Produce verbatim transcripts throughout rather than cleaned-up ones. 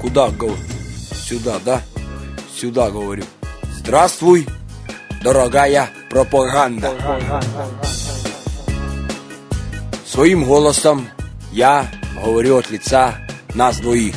Куда говорю? Сюда, да? Сюда говорю. Здравствуй, дорогая пропаганда. Своим голосом я говорю от лица нас двоих.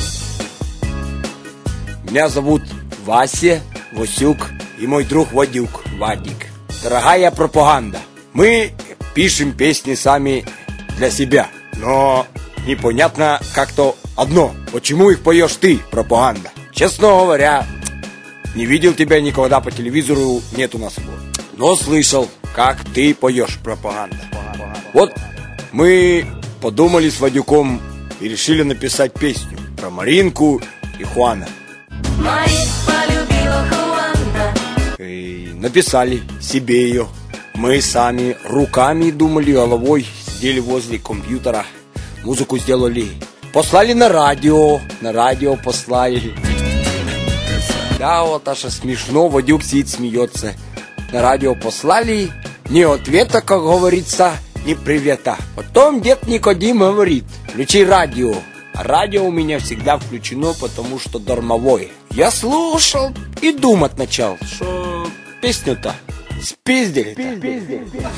Меня зовут Вася, Васюк и мой друг Вадюк, Вадик. Дорогая пропаганда, мы пишем песни сами для себя, но непонятно как-то одно. Почему их поешь ты, пропаганда? Честно говоря, не видел тебя никогда по телевизору, нет у нас его. Но слышал, как ты поешь, пропаганда. Вот мы подумали с Вадюком и решили написать песню про Маринку и Хуана. полюбила Хуана. И написали себе ее. Мы сами руками думали, головой сидели возле компьютера, музыку сделали, послали на радио, на радио послали. Да, вот аж смешно, Вадюк сидит, смеется. На радио послали, ни ответа, как говорится, ни привета. Потом дед Никодим говорит: включи радио. А радио у меня всегда включено, потому что дармовое. Я слушал и думать начал, что песню-то спиздили-то.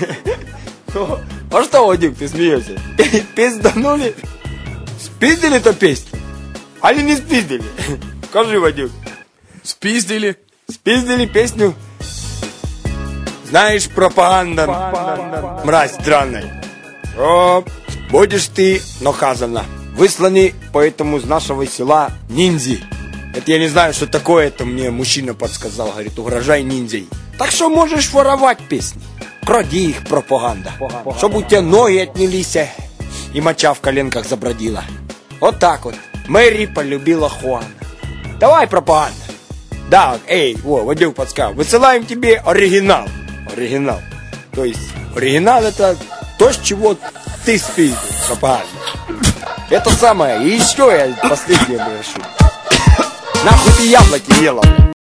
А что, Вадюк, ты смеешься? Пизданули? Спиздили-то песню? Али не спиздили? Скажи, Вадюк. Спиздили. Спиздили песню. Знаешь, пропаганда, мразь странная. О, будешь ты наказана. Высланы поэтому из нашего села ниндзи. Это я не знаю, что такое, это мне мужчина подсказал. Говорит, угрожай ниндзей. Так что можешь воровать песни. Кради их, пропаганда. Чтобы у тебя ноги отнялись и моча в коленках забродила. Вот так вот. Мэри полюбила Хуана. Давай, пропаганда. Да, эй, во, Вадюк подсказал. Высылаем тебе оригинал. Оригинал. То есть оригинал это то, с чего ты спиздил, пропаганда. Это самое. И еще я последнее прошу. Нахуй ты яблоки ела?